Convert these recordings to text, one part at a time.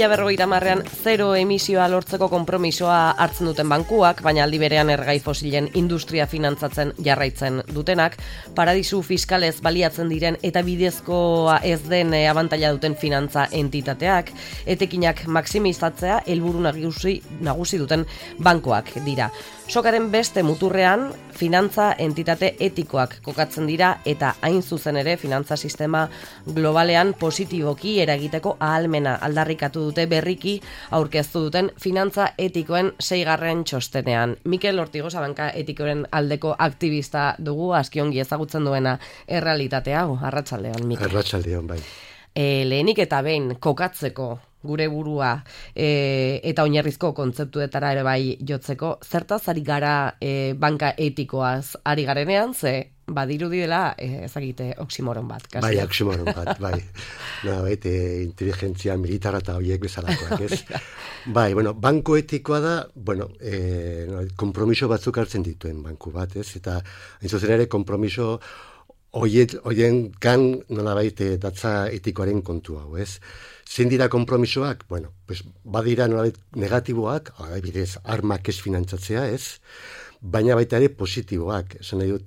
2050ean zero emisioa lortzeko konpromisoa hartzen duten bankuak, baina aldi berean erregai fosilen industria finantzatzen jarraitzen dutenak, paradisu fiskalez baliatzen diren eta bidezkoa ez den abantaila duten finantza entitateak, etekinak maximizatzea helburu nagusi duten bankuak dira. Sokaren beste muturrean, finantza entitate etikoak kokatzen dira eta hain zuzen ere finantza sistema globalean positiboki eragiteko ahalmena aldarrikatu dute berriki aurkeztu duten finantza etikoen 6. txostenean. Mikel Ortigosa banka etikoren aldeko aktivista dugu, askiongi ezagutzen duena errealitate hau. Arratsaldean, Mikel. Arratsaldean, bai. Lehenik eta behin kokatzeko gure burua eta oinarrizko kontzeptuetara ere bai jotzeko, zertaz ari gara banka etikoaz ari garenean, ze badirudi dela ezagite oksimoron bat. Kasi. Bai, oksimoron bat, bai. Inteligentzia militarra eta horiek bezalakoak, ez? Bai, banko etikoa da, konpromiso batzuk hartzen dituen banku bat, ez? Eta, hain zuzen ere, konpromiso horien kan nolabait datza etikoaren kontu hau, ez? Zein dira konpromisoak? Badira nolabait negatiboak, adibidez, armak ez finantzatzea, ez? Baina baita ere positiboak, esan nahi dut,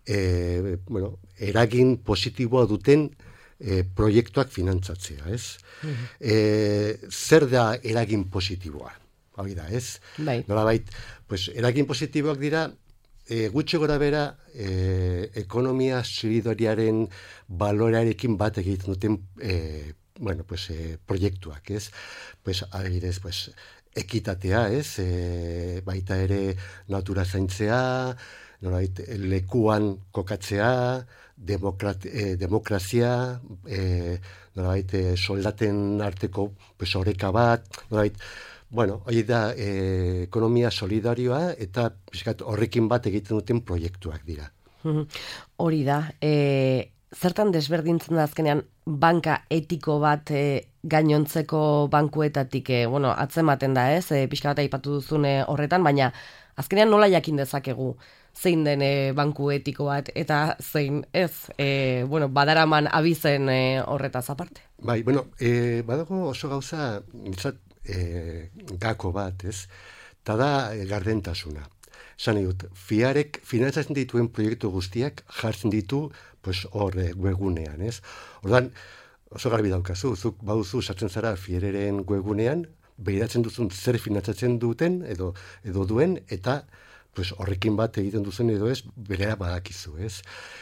eragin positiboa duten proiektuak finantzatzea, ez? Zer da eragin positiboa? Hau da, ez? Bai. Nolabait, eragin positiboak dira, gutxi gora bera, ekonomia solidariaren balorearekin bat egiten duten proiektuak, ez? Adibidez, ekitatea, ez? Baita ere natura zaintzea, lekuan kokatzea, demokrazia, soldaten arteko oreka bat, hori da ekonomia solidarioa eta horrekin bat egiten duten proiektuak dira. Hori da, zertan desberdintzen da azkenean banka etiko bat gainontzeko bankuetatik, atzematen da ez, pixka bat aipatu duzune horretan, baina azkenean nola jakin dezakegu zein den banku etiko bat eta zein ez, badaraman abizen horretaz aparte? Bai, badago oso gauza nitzat gako bat, ez? Ta da gardentasuna. Esan dut, fiarek finantzatzen dituen proiektu guztiak jartzen ditu hor webgunean, ez? Ordan oso garbi daukazu, zuk baduzu sartzen zara fiereren webgunean, behiratzen duzun zer finantzatzen duten edo duen, eta horrekin bat egiten duzen edo ez, berera badakizu, ez?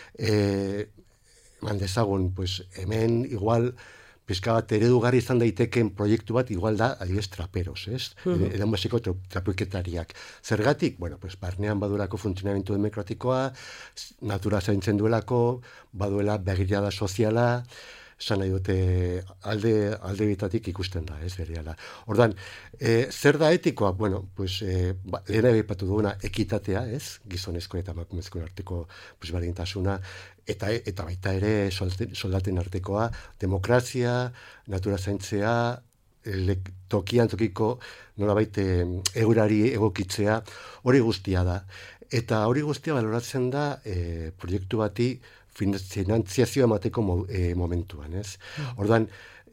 Dezagun, hemen igual pizka bat eredugarri izan daiteken proiektu bat igual da, adibidez, traperos, ez? Edan basiko trapuiketariak. Zergatik? Barnean badurako funtzionamentu demokratikoa, natura zaintzen duelako, baduela begirada soziala, esan nahi dute alde bitatik ikusten da, ez berehala. Ordan, zer da etikoa? Lehena aipatu duguna ekitatea, ez? Gizonezko eta emakumezkoen arteko berdintasuna, eta baita ere soldaten artekoa, demokrazia, natura zaintzea, tokian tokiko nolabait eurari egokitzea, hori guztia da. Eta hori guztia baloratzen da proiektu bati finantziazioa emateko momentuan, ez? Ordan,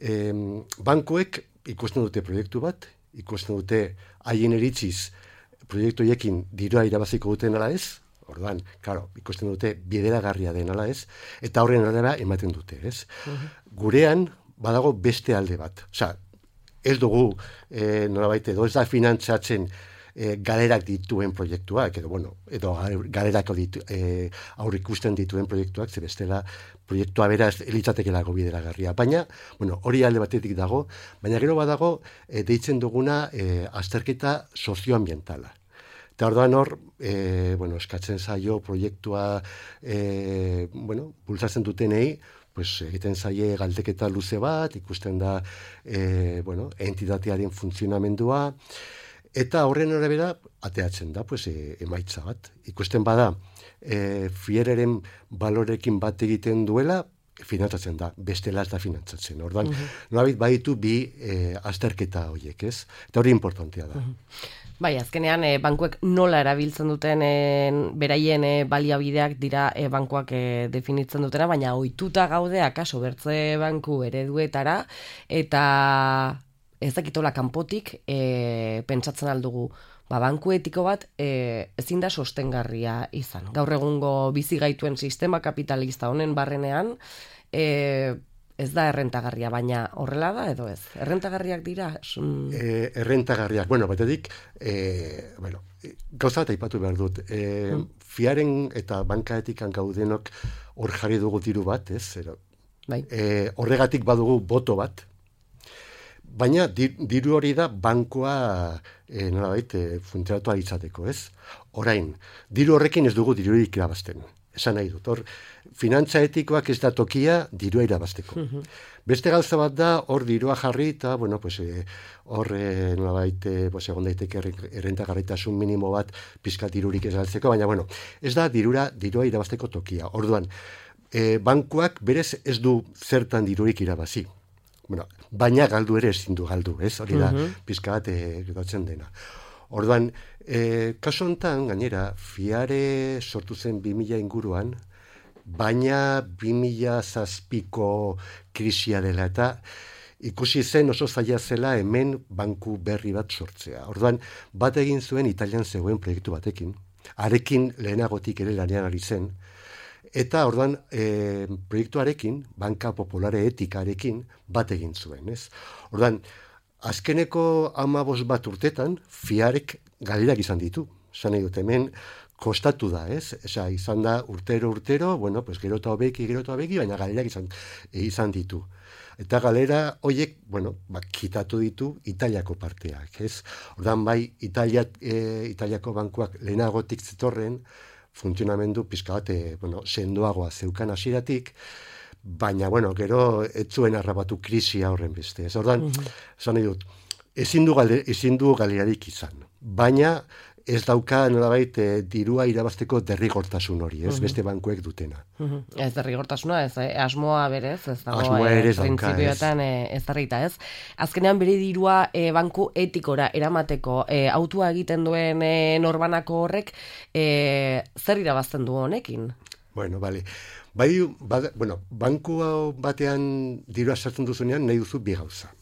bankuek ikusten dute proiektu bat, ikusten dute haien eritziz proiektu hiekin dirua irabaziko duten ala ez, ordan, ikusten dute bideragarria den ala ez, eta horren arabera ematen dute, ez? Gurean, badago beste alde bat. Osea, ez dugu, nolabait edo ez da finantzatzen galerak dituen proiektuak, edo galerako aurrikusten dituen proiektuak, ze bestela proiektua beraz elitzatekelako bideragarria. Baina, hori alde batetik dago, baina gero badago deitzen duguna azterketa sozioambientala. Eta orduan hor, eskatzen zaio proiektua, bultzatzen dutenei, egiten zaie galdeketa luze bat, ikusten da, entitatearen funtzionamendua, eta horren arabera ateatzen da, emaitza bat. Ikusten bada, fiereren balorekin bat egiten duela, finantzatzen da, bestela ez da finantzatzen. Orduan, nolabait baditu bi azterketa horiek, ez? Eta hori importantea da. Bai, azkenean bankuek nola erabiltzen duten beraien baliabideak dira bankuak definitzen dutena, baina ohituta gaude akaso bertze banku ereduetara eta ez dakitola kanpotik pentsatzen aldugu, banku etiko bat ezin da sostengarria izan. Gaur egungo bizi gaituen sistema kapitalista honen barrenean, ez da errentagarria, baina horrela da edo ez? Errentagarriak dira? Errentagarriak, batetik, gauza bat aipatu behar dut. Fiaren eta bankaetikan gaudenok hor jarri dugu diru bat, ez? Bai. Horregatik badugu boto bat, baina diru hori da bankoa nolabait funtzionatu izateko, ez? Orain, diru horrekin ez dugu dirurik irabazten. Esan nahi dut, hor, finantza etikoak ez da tokia dirua irabazteko. Beste gauza bat da, hor dirua jarri eta, hor nolabait, egon daiteke errentagarritasun minimo bat pizkat dirurik ez galtzeko, baina, ez da dirua irabazteko tokia. Orduan, bankuak berez ez du zertan dirurik irabazi. Baina galdu ere ezin du galdu, ez? Hori da, pizka bat gertatzen dena. Orduan, kasu honetan, gainera, Fiare sortu zen 2000 inguruan, baina 2007ko krisia dela, eta ikusi zen oso zaila zela hemen banku berri bat sortzea. Orduan, bat egin zuen Italian zegoen proiektu batekin, arekin lehenagotik ere lanean ari zen, eta orduan proiektuarekin, banka populare etikarekin, bat egin zuen, ez? Orduan, azkeneko 15 bat urtetan, Fiarek galerak izan ditu. Zan nahi dut, hemen kostatu da, ez? Izan da urtero, gero eta hobeki, baina galerak izan ditu. Eta galera horiek, kitatu ditu Italiako parteak, ez? Ordan bai, Italiako bankuak lehenagotik zetorren, funtzionamendu pizka bat, sendoagoa zeukan hasieratik, baina, gero, ez zuen harrapatu krisia horren beste. Ez ordan, esan nahi dut, ezin du galerarik izan. Baina, ez dauka nolabait dirua irabazteko derrigortasun hori, ez beste bankuek dutena. Ez derrigortasuna, ez asmoa berez, ez dago asmoa ere ez dauka, printzipioetan ez darrita, ez. Azkenean bere dirua banku etikora eramateko autua egiten duen norbanako horrek zer irabazten du honekin? Bale. Banku batean dirua sartzen duzunean nahi duzu bi gauza.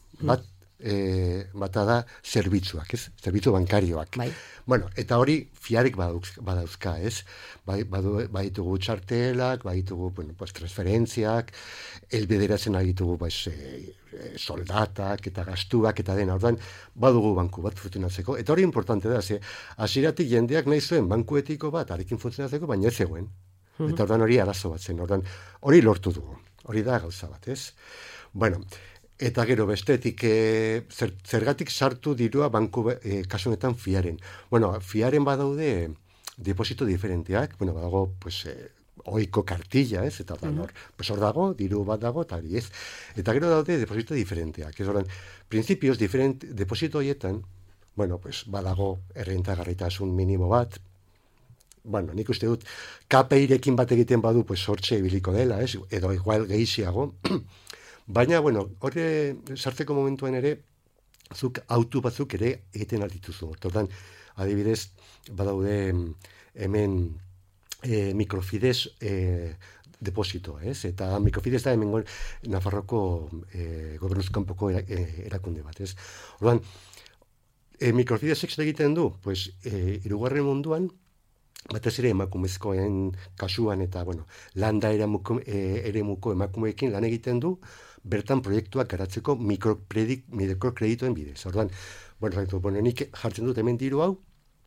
Bata da zerbitzuak, ez? Zerbitzu bankarioak. Bai. Eta hori Fiarek badauzka, ez? Baditugu txartelak, baditugu transferentziak, elbideratzen ditugu soldatak eta gastuak eta dena. Ordan badugu banku bat funtzionatzeko. Eta hori importante da, hasieratik jendeak nahi zuen banku etiko bat arekin funtzionatzeko, baina ez zegoen. Eta ordan hori arazo bat zen. Ordan hori lortu dugu. Hori da gauza bat, ez? Eta gero bestetik, zergatik sartu dirua banku kasu honetan Fiaren. Fiaren badaude deposito diferenteak, badago, ohiko kartilla, ez? Eta hor dago, diru bat dago, eta hori, ez? Eta gero daude deposito diferenteak. Ez horren, printzipioz, deposito horietan, badago errentagarritasun minimo bat, nik uste dut, KPI-rekin bat egiten badu, hortxe biliko dela, ez? Edo igual gehiago. Baina, horre sartzeko momentuan ere, zuk autu batzuk ere egiten aldituzu. Ordan, adibidez, badaude hemen Microfides depositoa, ez? Eta Microfides da hemen Nafarroko gobernuzkanpoko erakunde bat, ez? Ordan, Microfidesek egiten du, hirugarren munduan, batez ere emakumezkoen kasuan eta, landa eremuko emakumeekin lan egiten du, bertan proiektuak garatzeko mikrokreditoen bidez. Ordan, nik jartzen dut hemen diru hau,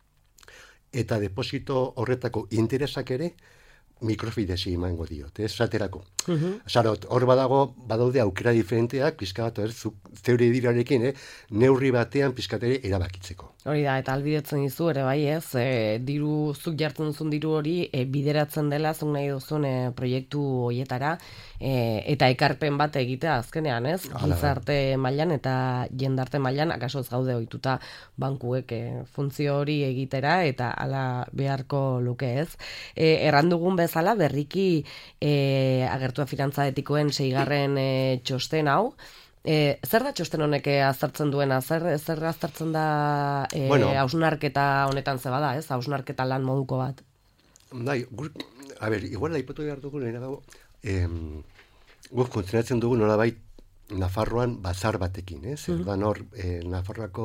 eta deposito horretako interesak ere Microfidesi emango diot, ez? Zaterako. Hor badaude aukera diferenteak, pizka bat, zeure dirarekin, neurri batean pizkatere erabakitzeko. Hori da, eta albidetzen dizu ere bai, ez? Zuk jartzen duzun diru hori bideratzen dela, zuk nahi duzun proiektu horietara, eta ekarpen bat egitea azkenean, ez? Gizarte mailan eta jendarte mailan, akaso ez gaude ohituta bankuek funtzio hori egitera, eta hala beharko luke, ez? Errandugun bezala, berriki agertua finantza etikoen 6. Txosten hau, zer da txosten honek aztertzen duena? Zer aztertzen da hausnarketa honetan zebada, ez? Hausnarketa lan moduko bat. Igual aipatu behar dugu lehenago, guk funtzionatzen dugu nolabait Nafarroan batzar batekin, ez? Ordan hor, Nafarroako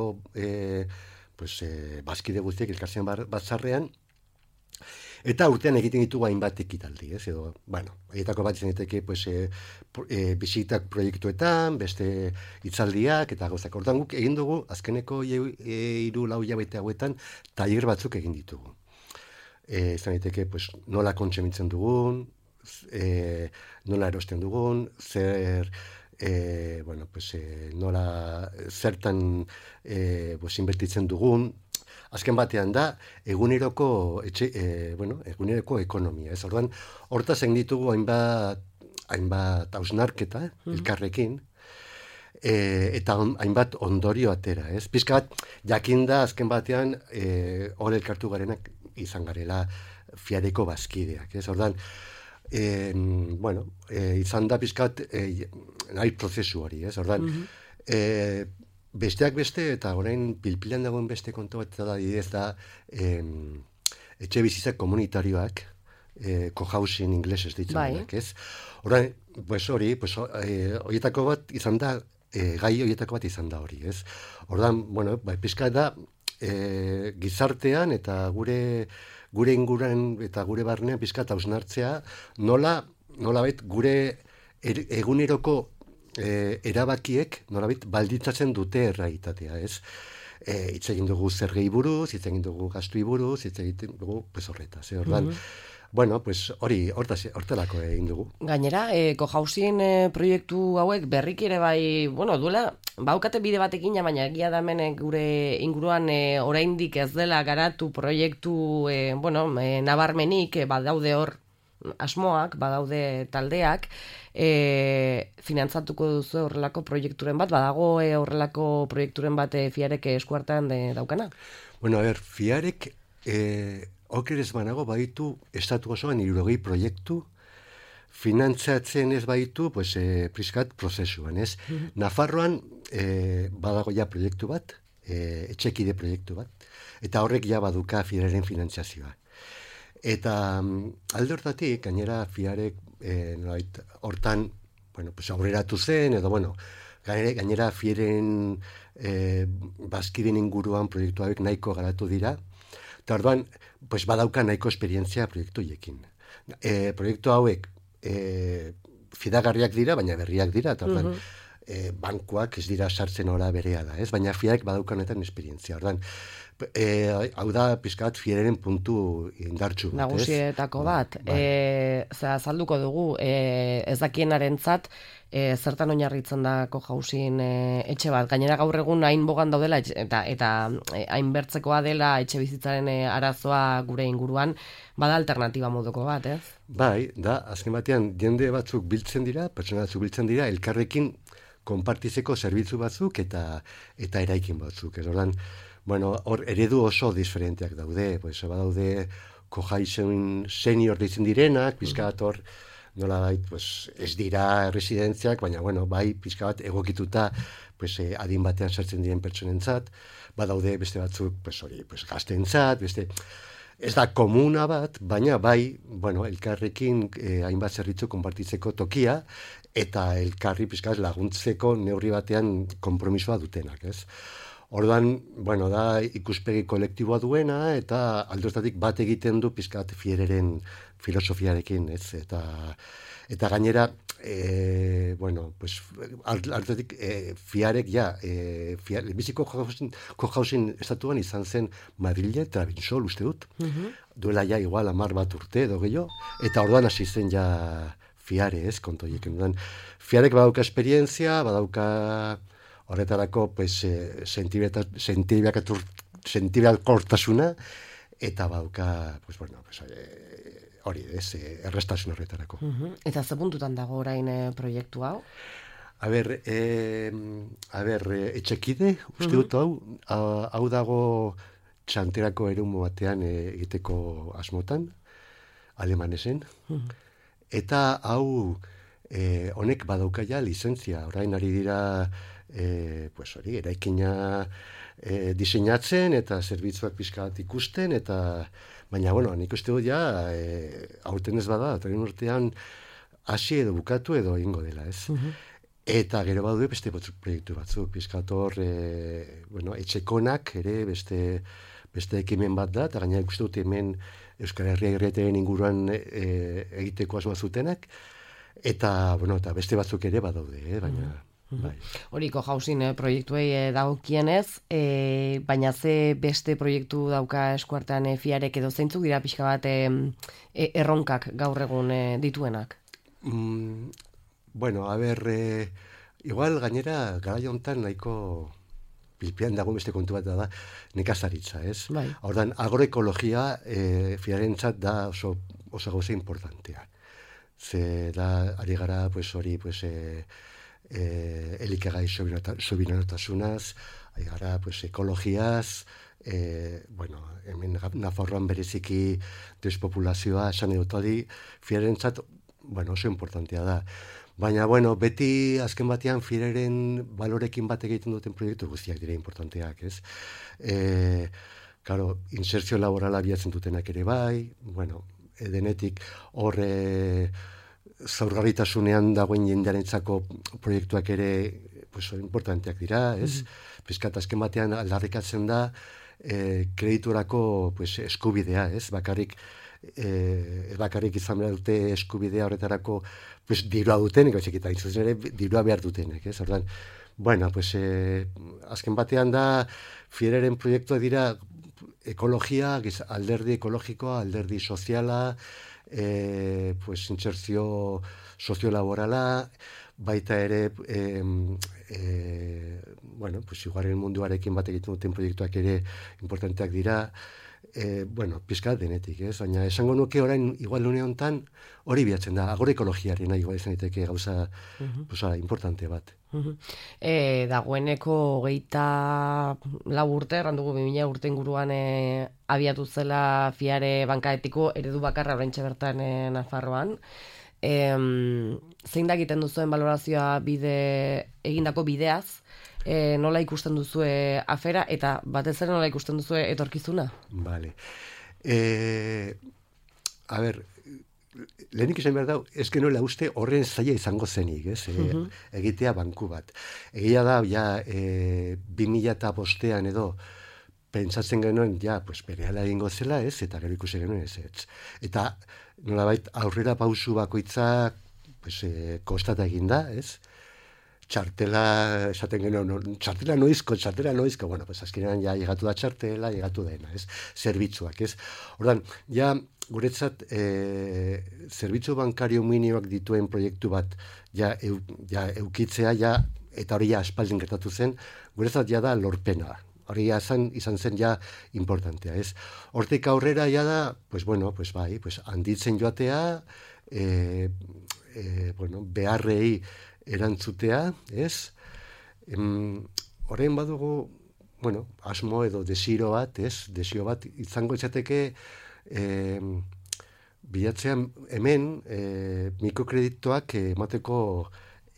bazkide guztiek elkartzen batzarrean, eta urtean egiten ditugu hainbat ekitaldi, ez? Edo, haietako bat izan daiteke, bisitak proiektuetan, beste hitzaldiak eta gauzak. Ordan guk egin dugu azkeneko 3-4 hilabete hauetan tailer batzuk egin ditugu. Izan daiteke, nola kontsumitzen dugun, nola erosten dugun, nola zertan inbertitzen dugun. Azken batean da, eguneroko ekonomia. Ez orduan, hortaz egin ditugu hainbat hausnarketa, elkarrekin, eta hainbat ondorio atera. Ez? Pizka bat, jakinda azken batean, hor elkartu garenak izan garela fiareko bazkideak. Ez orduan, izan da pizka bat, nahi prozesu hori. Ez orduan, besteak beste, eta orain pilpilan dagoen beste kontu bat da etxe bizitzak komunitarioak, cohousing inglesez ditzen, ez? Orain, horietako bat izan da, gai horietako bat izan da hori, ez? Ordan, pizka da, gizartean eta gure inguran eta gure barnean pizka eta hausnartzea, nola gure eguneroko erabakiek nolabait balditzatzen dute errealitatea, ez? Hitz egin dugu zergei buruz, hitz egin dugu gastuei buruz, hitz egin dugu horretaz. Ordan, hortelako egin dugu. Gainera, cohousing proiektu hauek berriki ere bai, duela, baukate bide batekin, baina egia da hemen gure inguruan oraindik ez dela garatu proiektu, nabarmenik, badaude hor asmoak, badaude taldeak, finantzatuko duzu horrelako proiekturen bat, badago horrelako proiekturen bat fiarek eskuartean daukana? Fiarek okerez banago baditu estatu osoan 60 proiektu, finantzatzen ez baditu, priskat prozesuan, ez? Nafarroan badago ja proiektu bat, etxekide proiektu bat, eta horrek ja baduka fiareren finantzazioa. Eta alde hortatik, gainera fiarek hortan aurreratu zen, edo gainera fiaren bazkiden inguruan proiektu hauek nahiko garatu dira, eta orduan badauka nahiko esperientzia proiektu hiekin. Proiektu hauek fidagarriak dira, baina berriak dira, eta orduan bankuak ez dira sartzen ora berehala, ez? Baina fiarek badaukanetan esperientzia. Orduan, hau da pizkat fiaren puntu indartsu bat, nagusietako bat. Azalduko dugu, ez dakienarentzat, zertan oinarritzen da cohousing etxe bat. Gainera gaur egun hain bogan daudela eta hain bertzekoa dela etxe bizitzaren arazoa gure inguruan, bada alternatiba moduko bat, ez? Bai, da, azken batean, jende batzuk biltzen dira, pertsona batzuk biltzen dira, elkarrekin konpartitzeko zerbitzu batzuk eta eraikin batzuk. Ordan, hor eredu oso diferenteak daude, badaude cohousing senior ditzen direnak, pizka bat hor nolabait ez dira residentziak, baina bai pizka bat egokituta adin batean sartzen diren pertsonentzat, badaude beste batzuk gaztentzat, beste ez da komuna bat, baina bai, elkarrekin hainbat zerbitzu konpartitzeko tokia, eta elkarri pizka laguntzeko neurri batean konpromisoa dutenak, ez? Orduan, da ikuspegi kolektiboa duena, eta aldoztatik bat egiten du pizkat fiereren filosofiarekin, ez? Eta gainera, aldoztatik fiarek biziko cohousing estatuan izan zen Madrile, Trabinsol, uste dut, duela igual 10 bat urte edo gehiago, eta orduan hasi zen fiare, ez, kontoiek. Fiarek badauka esperientzia, badauka horretarako sentibilkortasuna, eta badauka hori, errestasun horretarako. Eta ze puntutan dago orain proiektu hau? Etxekide, uste dut hau dago txanterako erumu batean egiteko asmotan, alemanesen, eta hau honek badauka ja lizentzia, orain ari dira eraikina diseinatzen eta zerbitzuak pixka bat ikusten, baina, nik uste dut aurten ez bada, eta urtean hasi edo bukatu edo egingo dela, ez? Eta gero badaude beste proiektu batzuk, pizkator, etxekonak ere beste ekimen bat da, eta gainera ikusten dut hemen Euskal Herria Irratiaren inguruan egiteko asmoa zutenak, eta beste batzuk ere badaude, baina... Bai. Horiko jauzin proiektuei dagokienez, baina ze beste proiektu dauka eskuartean fiarek edo zeintzuk dira pixka bat erronkak gaur egun dituenak? Igual gainera gara jontan nahiko pilpian dago beste kontu bat da nekazaritza, ez? Bai. Hordan, agroekologia fiarentzat da oso gauza importantea. Ze da, ari gara, elikagai sobiranotasunaz, ari gara, ekologiaz, hemen Nafarroan bereziki despopulazioa, esan edot hori, fiarentzat, oso importantea da. Baina, beti azken batean fireren balorekin bat egiten duten proiektu guztiak dira importanteak, ez? Insertzio laborala bilatzen dutenak ere bai, denetik horre zaurgarritasunean dagoen jendearentzako proiektuak ere importanteak dira, ez? Pizkat azken batean aldarrikatzen da krediturako eskubidea, ez? Bakarrik izan behar dute eskubidea horretarako dirua dutenek, eta intzuzen ere dirua behar dutenek, ez? Ordan, azken batean da fiereren proiektua dira ekologia, alderdi ekologikoa, alderdi soziala, insertzio soziolaborala, baita ere iguaren munduarekin bat egiten duten proiektuak ere importanteak dira, pizka denetik, ez? Baina esango nuke orain igual une hontan hori bilatzen da, agroekologiarena igual izan daiteke gauza importante bat. Dagoeneko 24 urte, errandugu 2000 urte inguruan abiatu zela fiare bankaetiko eredu bakarra oraintxe bertan Nafarroan. Zein da egiten duzuen balorazioa egindako bideaz, nola ikusten duzue afera, eta batez ere nola ikusten duzue etorkizuna? Vale. Lehenik izan behar dau, ezken nola uste horren zaila izango zenik, ez? Egitea banku bat. Egia da, 2005 edo, pentsatzen genuen, berehala egingo zela, ez? Eta gero ikusi genuen, ez? Eta nolabait aurrera pausu bakoitza kostata eginda, ez? Txartela, esaten genuen, txartela noizko, azkenean llegatu da txartela, llegatu dena, ez? Zerbitzuak, ez? Ordan, guretzat, zerbitzu bankario minimoak dituen proiektu bat eukitzea, eta hori aspaldin gertatu zen, guretzat da lorpena. Hori izan zen importantea, ez? Hortik aurrera da, handitzen joatea, beharrei erantzutea, ez? Horrein badugu, asmo edo desiro bat, ez? Desio bat izango izateke bilatzean hemen mikrokreditoak emateko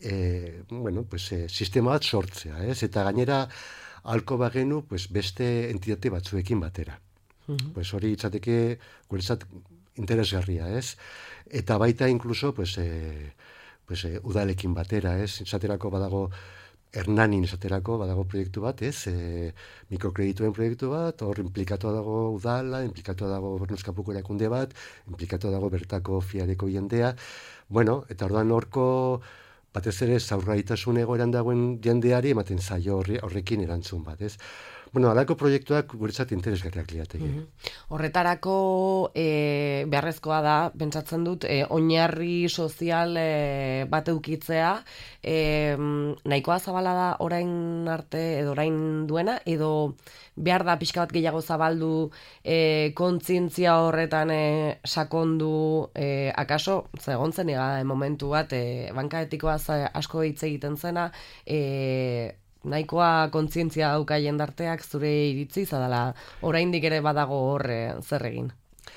sistema bat sortzea, ez? Eta gainera halko bagenu beste entitate batzuekin batera. Hori izateke guretzat interesgarria, ez? Eta baita inkluso udalekin batera, ez? Izaterako badago Hernanin esaterako badago proiektu bat, ez? Mikrokredituen proiektu bat, hor implikatua dago udala, implikatua dago Gobernuzkapuko erakunde bat, implikatua dago bertako fiareko jendea. Eta orduan horko batez ere zaurgaitasun egoeran dagoen jendeari ematen zaio horrekin erantzun bat, ez? Halako proiektuak guretzat interesgarriak lirateke. Horretarako beharrezkoa da, pentsatzen dut, oinarri sozial bat eukitzea, nahikoa zabala da orain arte edo orain duena, edo behar da pixka bat gehiago zabaldu kontzientzia horretan sakondu, akaso, zegontzen momentu bat, bankaetikoa asko hitz egiten zena, nahikoa kontzientzia dauka jendarteak zure iritzi zadala oraindik ere badago hor zer egin?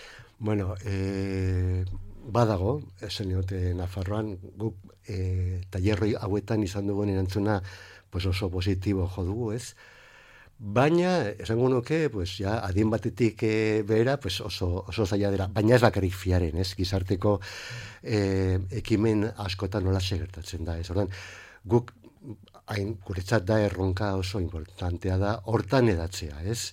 Badago, esan diote Nafarroan, guk tailerroi hauetan izan dugun erantzuna oso positibo jo dugu, ez? Baina, esango nuke, adin batetik behera, oso zaila dira, baina ez bakarrik fiaren, ez? Gizarteko ekimen askotan nola gertatzen da, ez? Ordan, guk guretzat da erronka oso importantea da, hortan edatzea, ez?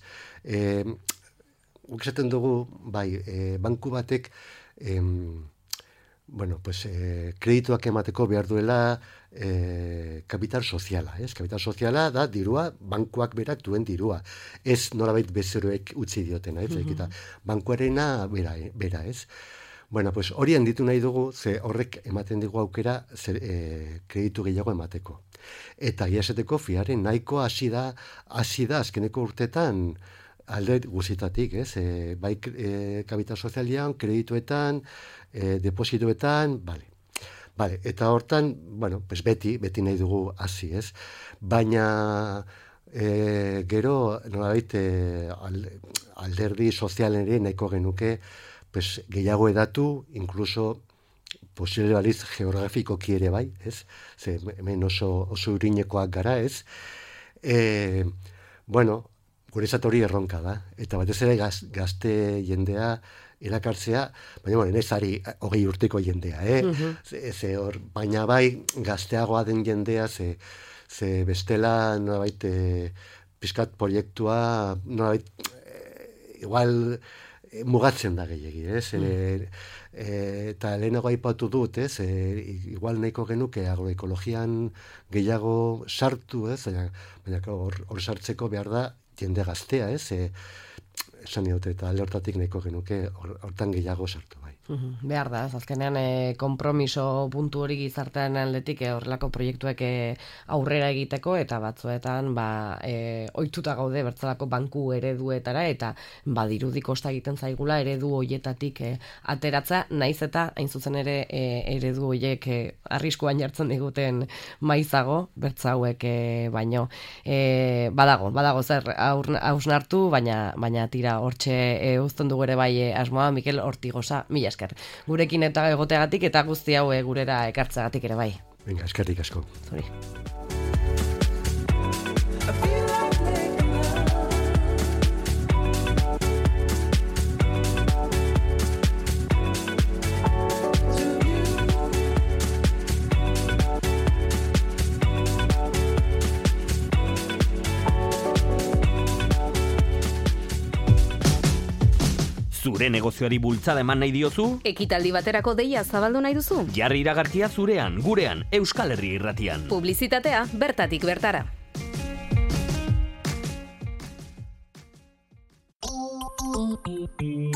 Guk esaten dugu, bai, banku batek, kredituak emateko behar duela kapital soziala, ez? Kapital soziala da dirua, bankuak berak duen dirua. Ez nolabait bezeroek utzi diotena, ez? Eta bankuarena bera, ez? Bueno, pues hori handitu nahi dugu, ze horrek ematen digu aukera kreditu gehiago emateko. Eta esateko fiaren nahiko hasi da azkeneko urtetan alde guzitatik, ez? Bai kapital sozialian, kredituetan, depositoetan, bale. Eta hortan, bueno, pues beti nahi dugu hasi, ez? Baina gero, nolabait, alderdi sozialen ere nahiko genuke, pues gehiago edatu, incluso posible baliz geografikoki ere bai, ez? Ze hemen oso urinekoak gara, ez? Guretzat hori erronka da. Eta batez ere gazte jendea erakartzea, baina nezari 20 urteko jendea, baina bai gazteagoa den jendea, ze bestela nolabait pizkat proiektua nolabait igual mugatzen da gehiegi, ez? Eta lehenago aipatu dut, ez? Igual nahiko genuke agroekologian gehiago sartu, ez? Baina hor sartzeko behar da jende gaztea, ez? Esan dute, eta alde hortatik nahiko genuke hortan gehiago sartu, bai. Behar da, azkenean konpromiso puntu hori gizartean aldetik horrelako proiektuek aurrera egiteko, eta batzuetan ohituta gaude bertzalako banku ereduetara, eta badirudi kosta egiten zaigula eredu hoietatik ateratzea, naiz eta hain zuzen ere eredu hoiek arriskuan jartzen diguten maizago, bertzauek baino. Badago zer hausnartu, baina tira hortxe uzten dugu ere bai asmoa, Mikel Ortigosa, mila esker. Gurekin eta egoteagatik eta guzti hau gurera ekartzeagatik ere bai. Venga, eskerrik asko. Zuri. Zure negozioari bultzada eman nahi diozu? Ekitaldi baterako deia zabaldu nahi duzu? Jarri iragarkia zurean, gurean, Euskal Herri Irratian. Publizitatea bertatik bertara.